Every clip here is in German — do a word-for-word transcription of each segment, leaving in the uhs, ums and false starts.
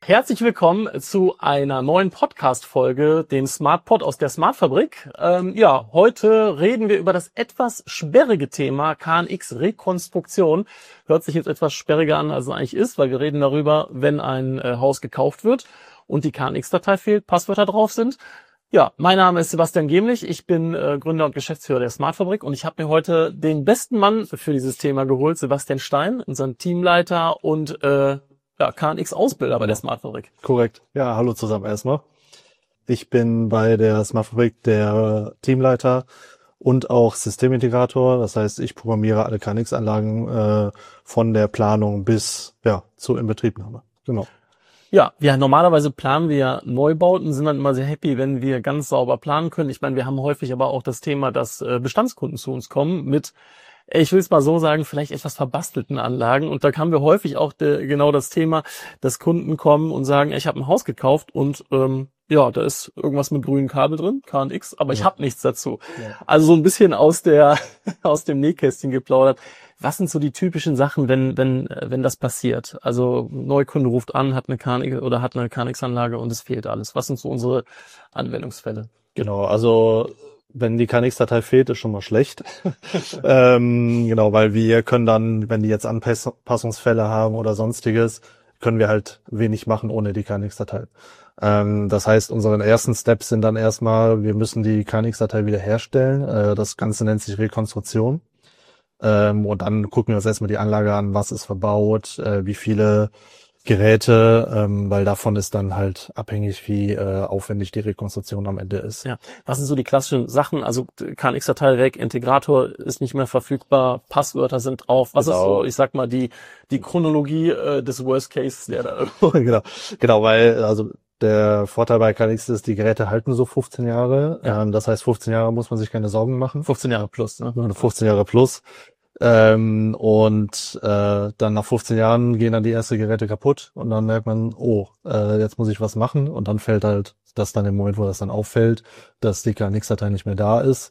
Herzlich willkommen zu einer neuen Podcast-Folge, dem SmartPod aus der Smartfabrik. Ähm, ja, heute reden wir über das etwas sperrige Thema K N X-Rekonstruktion. Hört sich jetzt etwas sperriger an, als es eigentlich ist, weil wir reden darüber, wenn ein äh, Haus gekauft wird und die K N X-Datei fehlt, Passwörter drauf sind. Ja, mein Name ist Sebastian Gemlich, ich bin äh, Gründer und Geschäftsführer der Smartfabrik und ich habe mir heute den besten Mann für dieses Thema geholt, Sebastian Stein, unseren Teamleiter und äh, ja, K N X-Ausbilder bei der Smartfabrik. Korrekt. Ja, hallo zusammen erstmal. Ich bin bei der Smartfabrik der Teamleiter und auch Systemintegrator. Das heißt, ich programmiere alle K N X-Anlagen äh, von der Planung bis ja zur Inbetriebnahme. Genau. Ja, ja, normalerweise planen wir ja Neubauten, sind dann immer sehr happy, wenn wir ganz sauber planen können. Ich meine, wir haben häufig aber auch das Thema, dass äh, Bestandskunden zu uns kommen mit, ich will es mal so sagen, vielleicht etwas verbastelten Anlagen. Und da haben wir häufig auch de, genau das Thema, dass Kunden kommen und sagen, ich habe ein Haus gekauft und ähm, ja, da ist irgendwas mit grünen Kabel drin, K N X, aber ja. ich habe nichts dazu. Ja. Also so ein bisschen aus der aus dem Nähkästchen geplaudert. Was sind so die typischen Sachen, wenn wenn wenn das passiert? Also Neukunde ruft an, hat eine K N X oder hat eine K N X-Anlage und es fehlt alles. Was sind so unsere Anwendungsfälle? Genau, also wenn die K N X-Datei fehlt, ist schon mal schlecht. ähm, genau, weil wir können dann, wenn die jetzt Anpassungsfälle haben oder sonstiges, können wir halt wenig machen ohne die K N X-Datei. Ähm, das heißt, unsere ersten Steps sind dann erstmal, wir müssen die K N X-Datei wiederherstellen. Äh, das Ganze nennt sich Rekonstruktion. Ähm, und dann gucken wir uns erstmal die Anlage an, was ist verbaut, äh, wie viele Geräte, ähm, weil davon ist dann halt abhängig, wie äh, aufwendig die Rekonstruktion am Ende ist. Ja, was sind so die klassischen Sachen? Also K N X-Datei weg, Integrator ist nicht mehr verfügbar, Passwörter sind drauf. Was genau. ist so, ich sag mal, die die Chronologie äh, des Worst Cases, der da genau, genau, weil also der Vorteil bei K N X ist, die Geräte halten so fünfzehn Jahre. Ja. Ähm, das heißt, fünfzehn Jahre muss man sich keine Sorgen machen. fünfzehn Jahre plus, ne? fünfzehn Jahre plus. Ähm, und äh, dann nach fünfzehn Jahren gehen dann die ersten Geräte kaputt und dann merkt man, oh, äh, jetzt muss ich was machen und dann fällt halt das dann im Moment, wo das dann auffällt, dass die K N X-Datei nicht mehr da ist,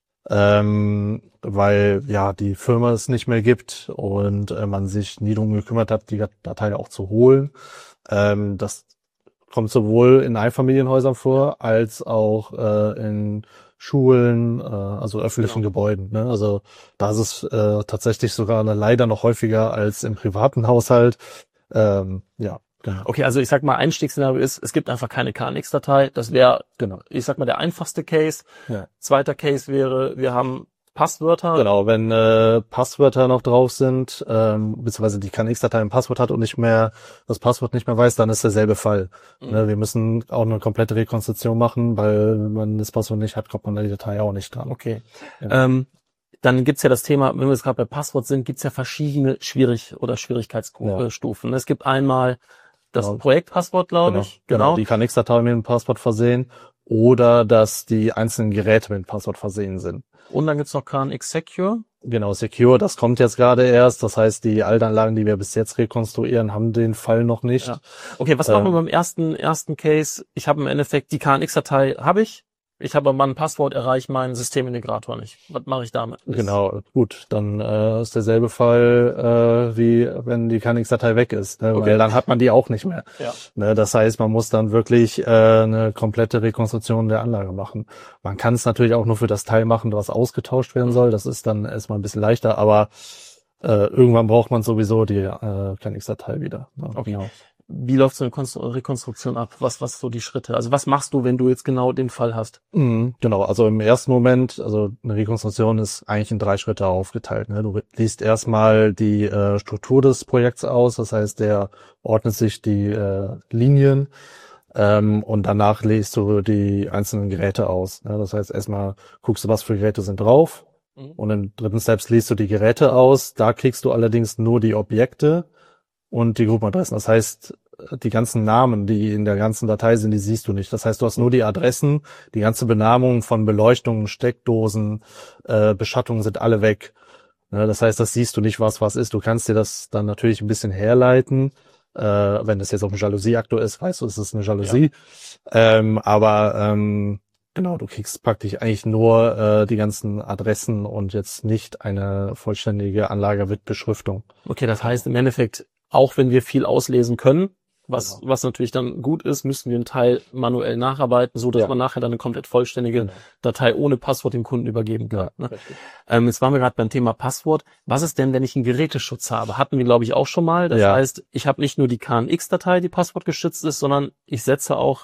ähm, weil ja die Firma es nicht mehr gibt und äh, man sich nie darum gekümmert hat, die Datei auch zu holen. Ähm, das kommt sowohl in Einfamilienhäusern vor, als auch äh, in Schulen, äh, also öffentlichen genau. Gebäuden. Ne? Also da ist es äh, tatsächlich sogar leider noch häufiger als im privaten Haushalt. Ähm, ja. Genau. Okay, also ich sag mal, Einstiegsszenario ist, es gibt einfach keine K N X-Datei. Das wäre, genau, ich sag mal, der einfachste Case. Ja. Zweiter Case wäre, wir haben Passwörter. Genau, wenn äh, Passwörter noch drauf sind, ähm, beziehungsweise die K N X-Datei ein Passwort hat und nicht mehr das Passwort nicht mehr weiß, dann ist derselbe Fall. Mhm. Ne, wir müssen auch eine komplette Rekonstruktion machen, weil wenn man das Passwort nicht hat, kommt man an die Datei auch nicht dran. Okay. Ja. Ähm, dann gibt's ja das Thema, wenn wir jetzt gerade bei Passwort sind, gibt's ja verschiedene Schwierig- oder Schwierigkeitsstufen. Ja. Es gibt einmal das genau. Projektpasswort, glaube genau. ich. Genau. genau. Die K N X-Datei mit dem Passwort versehen oder dass die einzelnen Geräte mit dem Passwort versehen sind. Und dann gibt's noch K N X Secure. Genau, Secure, das kommt jetzt gerade erst. Das heißt, die Altanlagen, die wir bis jetzt rekonstruieren, haben den Fall noch nicht. Ja. Okay, was machen wir beim ersten ersten Case? Ich habe im Endeffekt die K N X-Datei, habe ich. Ich habe aber ein Passwort, erreiche meinen Systemintegrator nicht. Was mache ich damit? Genau, gut, dann äh, ist derselbe Fall, äh, wie wenn die K N X-Datei weg ist, ne? Okay. Weil dann hat man die auch nicht mehr. Ja. Ne? Das heißt, man muss dann wirklich äh, eine komplette Rekonstruktion der Anlage machen. Man kann es natürlich auch nur für das Teil machen, was ausgetauscht werden soll. Das ist dann erstmal ein bisschen leichter, aber äh, irgendwann braucht man sowieso die äh, K N X-Datei wieder. Ne? Okay. Genau. Wie läuft so eine Rekonstruktion ab? Was, was so die Schritte? Also was machst du, wenn du jetzt genau den Fall hast? Mhm, genau, also im ersten Moment, also eine Rekonstruktion ist eigentlich in drei Schritte aufgeteilt. Ne? Du liest erstmal die äh, Struktur des Projekts aus, das heißt, der ordnet sich die äh, Linien ähm, und danach liest du die einzelnen Geräte aus. Ne? Das heißt, erstmal guckst du, was für Geräte sind drauf mhm. und im dritten Step liest du die Geräte aus. Da kriegst du allerdings nur die Objekte und die Gruppenadressen. Das heißt, die ganzen Namen, die in der ganzen Datei sind, die siehst du nicht. Das heißt, du hast nur die Adressen, die ganze Benamung von Beleuchtungen, Steckdosen, äh, Beschattungen sind alle weg. Ja, das heißt, das siehst du nicht, was was ist. Du kannst dir das dann natürlich ein bisschen herleiten. Äh, wenn das jetzt auf einem Jalousie-Aktor ist, weißt du, es ist eine Jalousie. Ja. Ähm, aber ähm, genau, du kriegst praktisch eigentlich nur äh, die ganzen Adressen und jetzt nicht eine vollständige Anlage mit Beschriftung. Okay, das heißt im Endeffekt, auch wenn wir viel auslesen können, Was, Genau. was natürlich dann gut ist, müssen wir einen Teil manuell nacharbeiten, so dass Ja. man nachher dann eine komplett vollständige Genau. Datei ohne Passwort dem Kunden übergeben kann. Ja, Ne? Ähm, jetzt waren wir gerade beim Thema Passwort. Was ist denn, wenn ich einen Geräteschutz habe? Hatten wir, glaube ich, auch schon mal. Das Ja. heißt, ich habe nicht nur die K N X-Datei, die passwortgeschützt ist, sondern ich setze auch,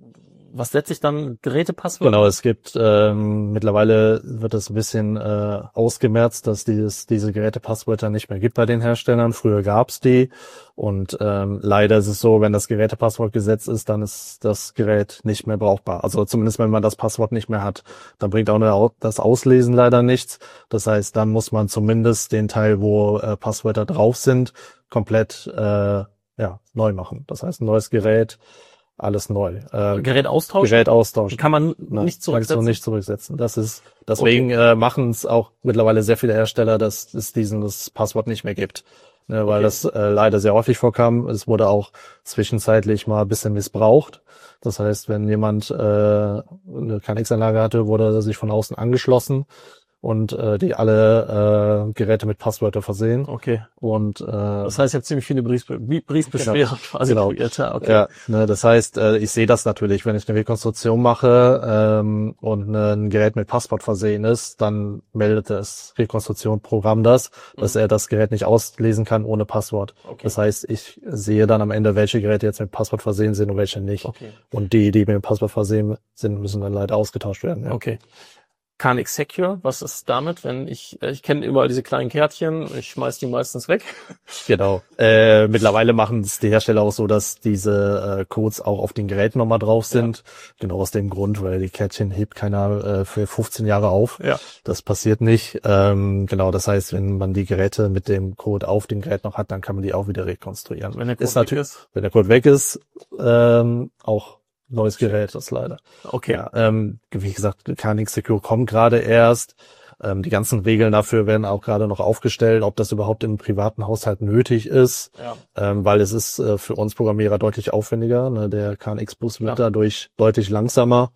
was setze ich dann? Gerätepasswort? Genau, es gibt ähm, mittlerweile wird es ein bisschen äh, ausgemerzt, dass dieses diese Gerätepasswörter nicht mehr gibt bei den Herstellern. Früher gab's die und ähm, leider ist es so, wenn das Gerätepasswort gesetzt ist, dann ist das Gerät nicht mehr brauchbar. Also zumindest wenn man das Passwort nicht mehr hat, dann bringt auch eine, das Auslesen leider nichts. Das heißt, dann muss man zumindest den Teil, wo äh, Passwörter drauf sind, komplett äh, ja neu machen. Das heißt, ein neues Gerät. Alles neu. Äh, Gerät austauschen? Gerät austauschen. Kann man Nein, nicht zurücksetzen? Kannst du nicht zurücksetzen. Das ist, deswegen okay. äh, machen es auch mittlerweile sehr viele Hersteller, dass es diesen das Passwort nicht mehr gibt. Ne, weil okay. das äh, leider sehr häufig vorkam. Es wurde auch zwischenzeitlich mal ein bisschen missbraucht. Das heißt, wenn jemand äh, eine K N X-Anlage hatte, wurde er sich von außen angeschlossen und äh, die alle äh, Geräte mit Passwörter versehen. Okay. Und äh, das heißt, ich habe ziemlich viele Brief, Briefbeschwerden genau. quasi genau. kreiert. Ja, okay. Ja, ne, das heißt, äh, ich sehe das natürlich, wenn ich eine Rekonstruktion mache ähm, und ne, ein Gerät mit Passwort versehen ist, dann meldet das Rekonstruktion-Programm das, mhm. dass er das Gerät nicht auslesen kann ohne Passwort. Okay. Das heißt, ich sehe dann am Ende, welche Geräte jetzt mit Passwort versehen sind und welche nicht. Okay. Und die, die mit dem Passwort versehen sind, müssen dann leider ausgetauscht werden. Ja. Okay. K N X Secure, was ist damit, wenn ich, ich kenne überall diese kleinen Kärtchen, ich schmeiß die meistens weg. Genau. Äh, mittlerweile machen es die Hersteller auch so, dass diese äh, Codes auch auf den Geräten nochmal drauf sind. Ja. Genau aus dem Grund, weil die Kärtchen hebt keiner äh, für fünfzehn Jahre auf. Ja. Das passiert nicht. Ähm, genau, das heißt, wenn man die Geräte mit dem Code auf dem Gerät noch hat, dann kann man die auch wieder rekonstruieren. Wenn der Code ist weg ist. Wenn der Code weg ist, ähm, auch neues Gerät, das leider. Okay. Ja, ähm, wie gesagt, K N X Secure kommt gerade erst. Ähm, die ganzen Regeln dafür werden auch gerade noch aufgestellt, ob das überhaupt im privaten Haushalt nötig ist. Ja. Ähm, weil es ist äh, für uns Programmierer deutlich aufwendiger. Ne? Der K N X-Bus wird ja. dadurch deutlich langsamer.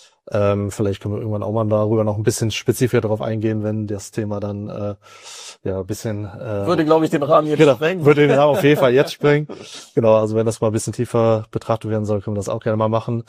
Ähm, vielleicht können wir irgendwann auch mal darüber noch ein bisschen spezifischer darauf eingehen, wenn das Thema dann äh, ja ein bisschen äh, würde, glaube ich, den Rahmen jetzt genau, sprengen. Würde den Rahmen auf jeden Fall jetzt sprengen. Genau, also wenn das mal ein bisschen tiefer betrachtet werden soll, können wir das auch gerne mal machen.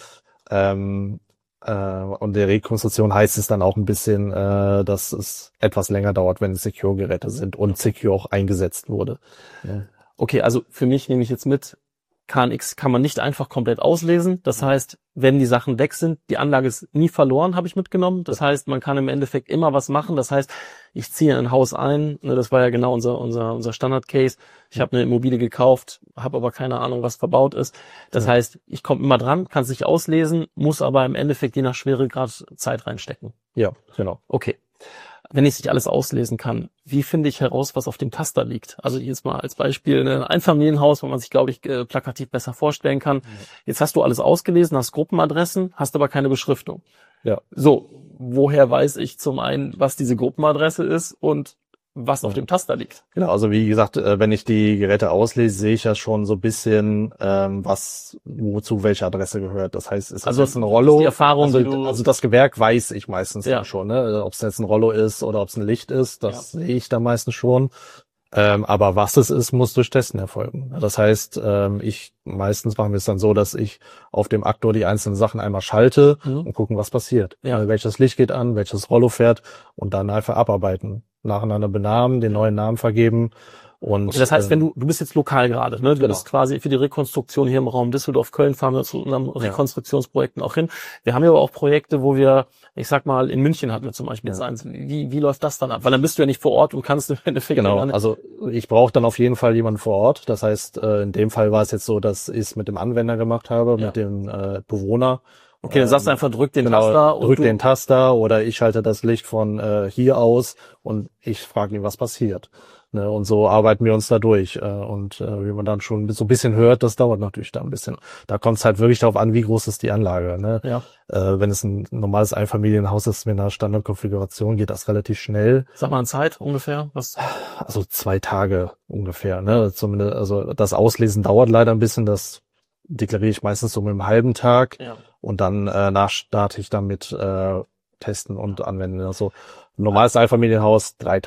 Ähm, äh, und der Rekonstruktion heißt es dann auch ein bisschen, äh, dass es etwas länger dauert, wenn es Secure-Geräte sind und Secure auch eingesetzt wurde. Ja. Okay, also für mich nehme ich jetzt mit, K N X kann man nicht einfach komplett auslesen. Das heißt, wenn die Sachen weg sind, die Anlage ist nie verloren, habe ich mitgenommen. Das heißt, man kann im Endeffekt immer was machen. Das heißt, ich ziehe ein Haus ein. Das war ja genau unser unser unser Standard-Case. Ich habe eine Immobilie gekauft, habe aber keine Ahnung, was verbaut ist. Das ja. heißt, ich komme immer dran, kann es nicht auslesen, muss aber im Endeffekt je nach Schweregrad Zeit reinstecken. Ja, genau. Okay. Wenn ich nicht alles auslesen kann, wie finde ich heraus, was auf dem Taster liegt? Also jetzt mal als Beispiel ein Einfamilienhaus, wo man sich, glaube ich, plakativ besser vorstellen kann. Jetzt hast du alles ausgelesen, hast Gruppenadressen, hast aber keine Beschriftung. Ja. So, woher weiß ich zum einen, was diese Gruppenadresse ist und was auf dem Taster liegt? Genau, also wie gesagt, wenn ich die Geräte auslese, sehe ich ja schon so ein bisschen, ähm, was wozu welche Adresse gehört. Das heißt, ist das also jetzt ein Rollo? Die Erfahrung, also, die du also das Gewerk weiß ich meistens ja. schon, ne? Ob es jetzt ein Rollo ist oder ob es ein Licht ist, das ja. sehe ich da meistens schon. Ähm, aber was es ist, muss durch Testen erfolgen. Das heißt, ähm, ich meistens machen wir es dann so, dass ich auf dem Aktor die einzelnen Sachen einmal schalte mhm. und gucken, was passiert. Ja. Also welches Licht geht an, welches Rollo fährt und dann einfach abarbeiten. Nacheinander benamen, den neuen Namen vergeben. Und okay, das heißt, wenn du, du bist jetzt lokal gerade, ne? Du genau. bist quasi für die Rekonstruktion hier im Raum Düsseldorf, Köln, fahren wir zu unseren Rekonstruktionsprojekten auch hin. Wir haben ja aber auch Projekte, wo wir, ich sag mal, in München hatten wir zum Beispiel jetzt ja. eins. Wie, wie läuft das dann ab? Weil dann bist du ja nicht vor Ort und kannst im Endeffekt... Genau, also ich brauche dann auf jeden Fall jemanden vor Ort. Das heißt, in dem Fall war es jetzt so, dass ich es mit dem Anwender gemacht habe, ja. mit dem äh, Bewohner. Okay, dann sagst du einfach, drück den genau, Taster. Und drück du den Taster oder ich schalte das Licht von äh, hier aus und ich frage ihn, was passiert. Ne, und so arbeiten wir uns da durch. Äh, und äh, wie man dann schon so ein bisschen hört, das dauert natürlich da ein bisschen. Da kommt es halt wirklich darauf an, wie groß ist die Anlage. Ne? Ja. Äh, wenn es ein normales Einfamilienhaus ist mit einer Standardkonfiguration, geht das relativ schnell. Sag mal eine Zeit ungefähr. Was? Also zwei Tage ungefähr. Ne? Zumindest, also das Auslesen dauert leider ein bisschen. Das deklariere ich meistens so mit einem halben Tag. Ja. Und dann äh, nach starte ich damit äh, testen und anwenden. Also normales Einfamilienhaus, drei Tage.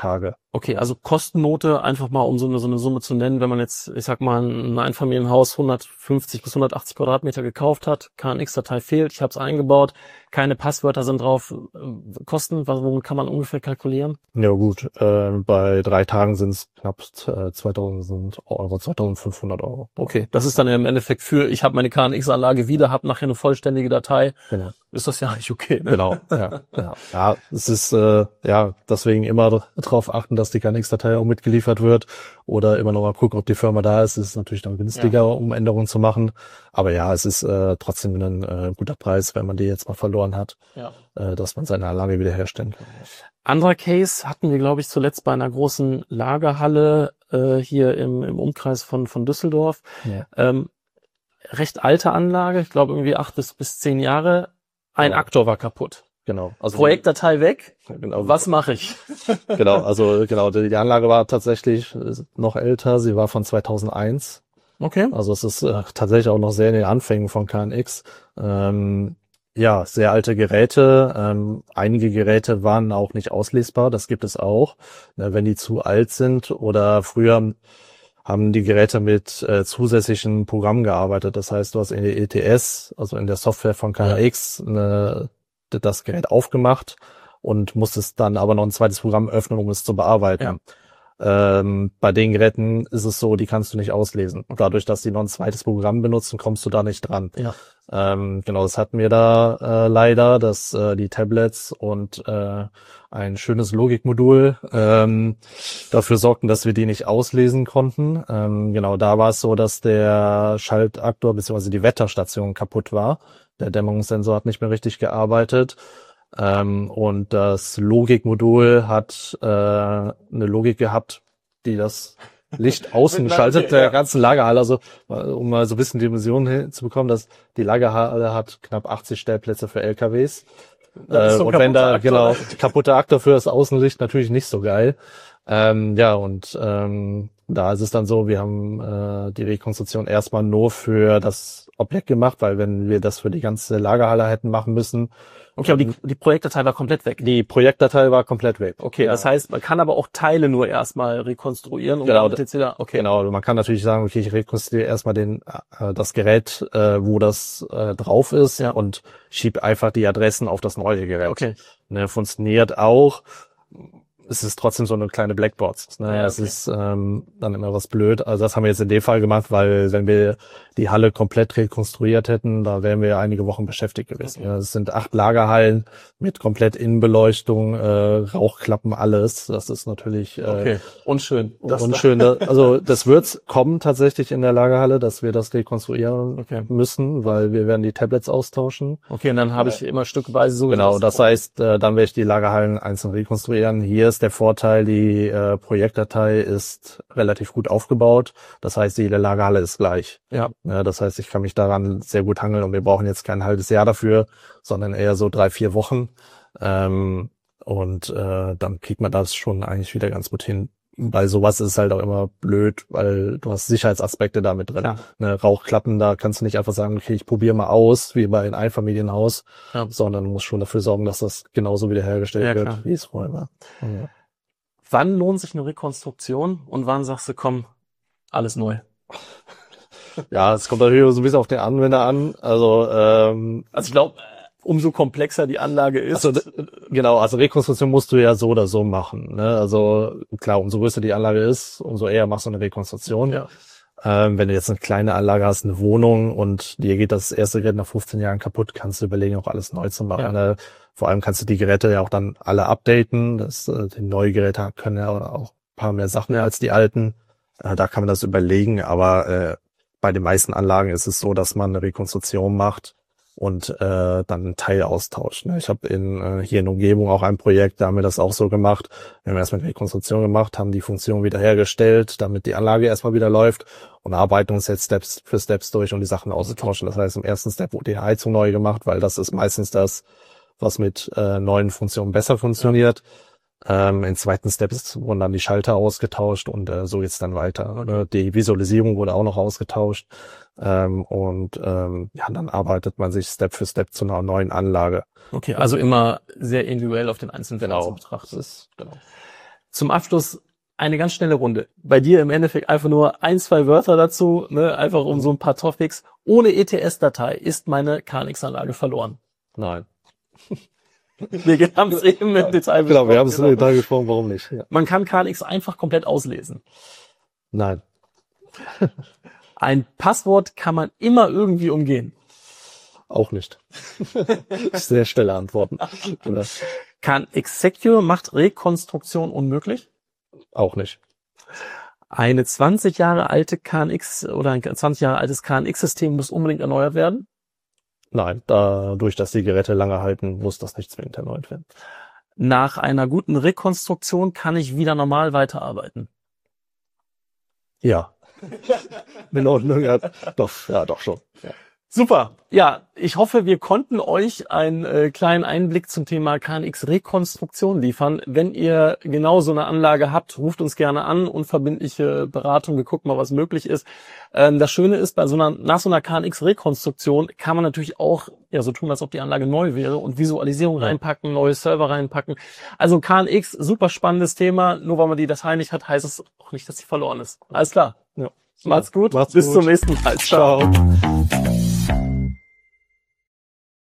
Okay, also Kostennote, einfach mal um so eine, so eine Summe zu nennen, wenn man jetzt, ich sag mal, ein Einfamilienhaus hundertfünfzig bis hundertachtzig Quadratmeter gekauft hat, K N X-Datei fehlt, ich habe es eingebaut, keine Passwörter sind drauf, äh, Kosten, womit kann man ungefähr kalkulieren? Ja gut, äh, bei drei Tagen sind es knapp äh, zweitausend Euro, zweitausendfünfhundert Euro. Okay, das ist dann im Endeffekt für, ich habe meine K N X-Anlage wieder, habe nachher eine vollständige Datei. Genau. Ist das ja eigentlich okay, ne? Genau, ja, ja. Ja, es ist, äh, ja, deswegen immer darauf achten, dass die K N X-Datei auch mitgeliefert wird oder immer noch mal gucken, ob die Firma da ist. Es ist natürlich dann günstiger, ja, um Änderungen zu machen. Aber ja, es ist äh, trotzdem ein äh, guter Preis, wenn man die jetzt mal verloren hat, ja, äh, dass man seine Anlage wiederherstellen kann. Anderer Case hatten wir, glaube ich, zuletzt bei einer großen Lagerhalle äh, hier im, im Umkreis von, von Düsseldorf. Ja. Ähm, recht alte Anlage, ich glaube irgendwie acht bis, bis zehn Jahre. Ein Ja. Aktor war kaputt. Genau. Also Projektdatei weg. Genau. Was mache ich? Genau, also genau, die, die Anlage war tatsächlich noch älter. Sie war von zweitausendeins. Okay. Also es ist äh, tatsächlich auch noch sehr in den Anfängen von K N X. Ähm, ja, sehr alte Geräte. Ähm, einige Geräte waren auch nicht auslesbar. Das gibt es auch. Ne, wenn die zu alt sind oder früher haben die Geräte mit äh, zusätzlichen Programmen gearbeitet. Das heißt, du hast in der E T S, also in der Software von K N X, eine, das Gerät aufgemacht und musstest dann aber noch ein zweites Programm öffnen, um es zu bearbeiten. Ja. Ähm, bei den Geräten ist es so, die kannst du nicht auslesen. Und dadurch, dass die noch ein zweites Programm benutzen, kommst du da nicht dran. Ja. Ähm, genau, das hatten wir da äh, leider, dass äh, die Tablets und äh, ein schönes Logikmodul ähm, dafür sorgten, dass wir die nicht auslesen konnten. Ähm, genau, da war es so, dass der Schaltaktor bzw. die Wetterstation kaputt war. Der Dämmungssensor hat nicht mehr richtig gearbeitet. Ähm, und das Logikmodul hat äh, eine Logik gehabt, die das Licht außen schaltet, der ganzen Lagerhalle. Also um mal so ein bisschen Dimensionen hinzubekommen, dass die Lagerhalle hat knapp achtzig Stellplätze für L K Ws. Äh, so und wenn da, Aktor, genau, kaputter Aktor für das Außenlicht natürlich nicht so geil. Ähm, ja, und ähm, da ist es dann so, wir haben äh, die Rekonstruktion erstmal nur für das Objekt gemacht, weil wenn wir das für die ganze Lagerhalle hätten machen müssen. Okay, aber die, die Projektdatei war komplett weg. Die Projektdatei war komplett weg. Okay, ja. Das heißt, man kann aber auch Teile nur erstmal rekonstruieren. Und genau, jetzt wieder, okay. Genau, man kann natürlich sagen, okay, ich rekonstruiere erstmal den äh, das Gerät, äh, wo das äh, drauf ist, ja, und schiebe einfach die Adressen auf das neue Gerät. Okay. Ne, funktioniert auch. Es ist trotzdem so eine kleine Blackbox. Ne? Ja, es okay. ist ähm, dann immer was blöd. Also das haben wir jetzt in dem Fall gemacht, weil wenn wir die Halle komplett rekonstruiert hätten, da wären wir einige Wochen beschäftigt gewesen. Okay. Ja, es sind acht Lagerhallen mit komplett Innenbeleuchtung, äh, Rauchklappen, alles. Das ist natürlich äh, okay. unschön. Das unschön. Da, also das wird kommen tatsächlich in der Lagerhalle, dass wir das rekonstruieren okay. müssen, weil wir werden die Tablets austauschen. Okay, und dann habe ich immer stückweise so. Genau, das heißt, äh, dann werde ich die Lagerhallen einzeln rekonstruieren. Hier ist der Vorteil, die äh, Projektdatei ist relativ gut aufgebaut. Das heißt, jede Lagerhalle ist gleich. Ja. Ja, das heißt, ich kann mich daran sehr gut hangeln und wir brauchen jetzt kein halbes Jahr dafür, sondern eher so drei, vier Wochen. Ähm, und äh, dann kriegt man das schon eigentlich wieder ganz gut hin. Bei sowas ist es halt auch immer blöd, weil du hast Sicherheitsaspekte da mit drin. Ja. Ne, Rauchklappen, da kannst du nicht einfach sagen, okay, ich probiere mal aus, wie bei einem Einfamilienhaus, ja, sondern du musst schon dafür sorgen, dass das genauso wiederhergestellt ja, wird, klar, wie es vorher war. Ja. Wann lohnt sich eine Rekonstruktion und wann sagst du, komm, alles neu? Ja, es kommt natürlich so ein bisschen auf den Anwender an. Also, ähm, also ich glaube, umso komplexer die Anlage ist. Also, genau, also Rekonstruktion musst du ja so oder so machen. Ne? Also klar, umso größer die Anlage ist, umso eher machst du eine Rekonstruktion. Ja. Ähm, wenn du jetzt eine kleine Anlage hast, eine Wohnung und dir geht das erste Gerät nach fünfzehn Jahren kaputt, kannst du überlegen, auch alles neu zu machen. Ja. Vor allem kannst du die Geräte ja auch dann alle updaten. Das, die neuen Geräte können ja auch ein paar mehr Sachen ja. als die alten. Äh, da kann man das überlegen, aber äh, bei den meisten Anlagen ist es so, dass man eine Rekonstruktion macht und äh, dann einen Teil austauscht. Ne? Ich habe in äh, hier in der Umgebung auch ein Projekt, da haben wir das auch so gemacht. Wir haben erstmal eine Rekonstruktion gemacht, haben die Funktion wiederhergestellt, damit die Anlage erstmal wieder läuft und arbeiten uns jetzt Steps für Steps durch, um die Sachen auszutauschen. Das heißt, im ersten Step wurde die Heizung neu gemacht, weil das ist meistens das, was mit äh, neuen Funktionen besser funktioniert. Ähm, im zweiten Step wurden dann die Schalter ausgetauscht und äh, so geht's dann weiter. Okay. Die Visualisierung wurde auch noch ausgetauscht ähm, und ähm, ja, dann arbeitet man sich Step für Step zu einer neuen Anlage. Okay, also immer sehr individuell auf den einzelnen Fall genau. betrachtet. Ist, genau. Zum Abschluss eine ganz schnelle Runde. Bei dir im Endeffekt einfach nur ein, zwei Wörter dazu, ne, einfach um so ein paar Topics. Ohne E T S-Datei ist meine K N X-Anlage verloren. Nein. Wir haben es eben im Detail besprochen. Genau, wir haben es im Detail gesprochen, warum nicht. Ja. Man kann K N X einfach komplett auslesen. Nein. Ein Passwort kann man immer irgendwie umgehen. Auch nicht. Sehr schnelle Antworten. Oder? K N X Secure macht Rekonstruktion unmöglich. Auch nicht. Eine zwanzig Jahre alte K N X oder ein zwanzig Jahre altes K N X-System muss unbedingt erneuert werden. Nein, dadurch, dass die Geräte lange halten, muss das nicht zwingend erneuert werden. Nach einer guten Rekonstruktion kann ich wieder normal weiterarbeiten. Ja. In Ordnung, ja, doch, ja, doch schon. Ja. Super. Ja, ich hoffe, wir konnten euch einen äh, kleinen Einblick zum Thema K N X Rekonstruktion liefern. Wenn ihr genau so eine Anlage habt, ruft uns gerne an, unverbindliche Beratung, wir gucken mal, was möglich ist. Ähm, das Schöne ist, bei so einer, nach so einer K N X Rekonstruktion kann man natürlich auch ja so tun, als ob die Anlage neu wäre und Visualisierung Ja. reinpacken, neue Server reinpacken. Also K N X, super spannendes Thema. Nur weil man die Datei nicht hat, heißt es auch nicht, dass sie verloren ist. Alles klar. Ja. Macht's gut. Macht's Bis gut. zum nächsten Mal. Ciao. Ciao.